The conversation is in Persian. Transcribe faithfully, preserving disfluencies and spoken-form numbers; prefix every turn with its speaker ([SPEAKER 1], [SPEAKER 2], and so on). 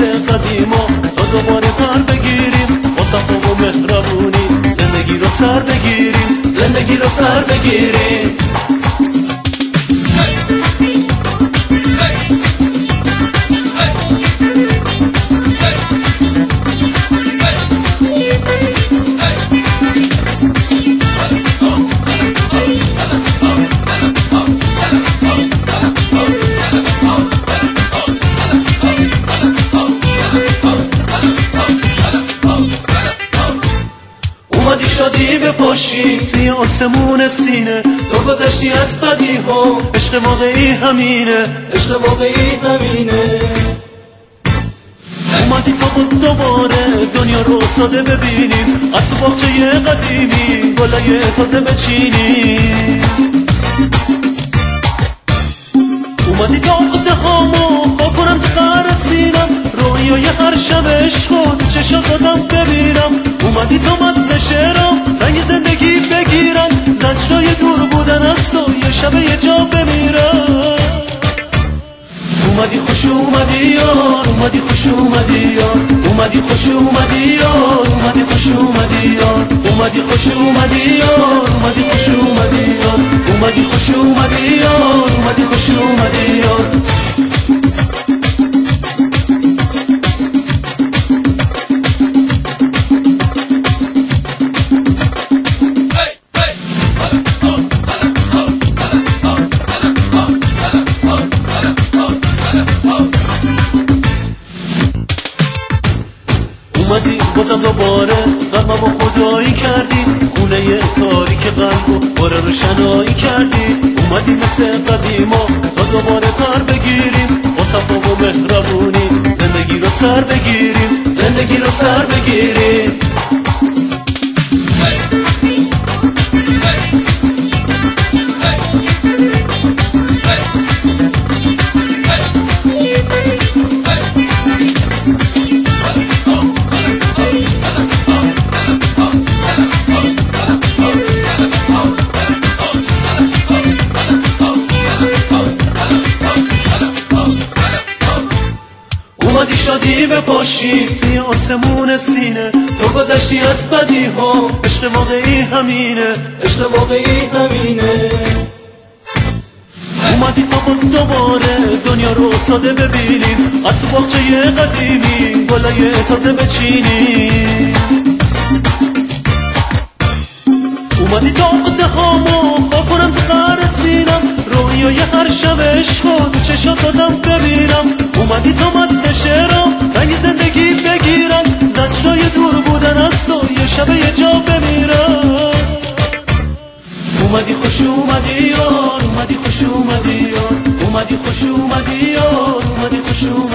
[SPEAKER 1] مثل قدیما تا دوباره پر بگیریم با صفا و مهربونی زندگی رو سر بگیریم زندگی رو سر بگیریم. اومدی شادی بپاشی توی آسمون سینه، تو گذشتی از بدی ها، عشق واقعی همینه، عشق واقعی همینه. اومدی تا باز دوباره دنیا رو ساده ببینیم، از تو باغچه قدیمی گلای تازه بچینیم. اومدی تا خود هامو با کنم تو قهر سینم، رویای هر شب عشق تو چشات دادم ببینم. اومدی تا متن شعرم رنگ زندگی بگیرم، زجرای دور بودن از تو یه شب یه جا بمیرم. اومدی خوش اومدی یار، اومدی خوش اومدی یار، اومدی خوش اومدی یار، اومدی خوش اومدی یار، اومدی خوش اومدی یار، اومدی خوش اومدی یار، اومدی خوش اومدی یار، اومدی خوش اومدی یار. اومدی بازم دوباره غممو خدایی کردی، خونه تاریک قلبو باره روشنایی کردی. اومدی مثل قدیما تا دوباره پر بگیریم، با صفا و مهربونی زندگی رو سر بگیریم، زندگی رو سر بگیریم. اومدی شادی بپاشی توی آسمون سینه، تو گذشتی از بدی ها، عشق واقعی همینه، عشق واقعی همینه. اومدی تا باز دوباره دنیا رو ساده ببینیم، از تو باغچه قدیمی گلای تازه بچینیم. اومدی تا قده هامو با کنم تو قهر سینم، رویای هر شب عشق تو چشات دادم ببینم. اومدی تا متن شعرم رنگ زندگی بگیرم، زجرای دور بودن از تو یه شب یه جا بمیرم. اومدی خوش اومدی یار، اومدی خوش اومدی یار، اومدی خوش اومدی یار، اومدی خوش اومدی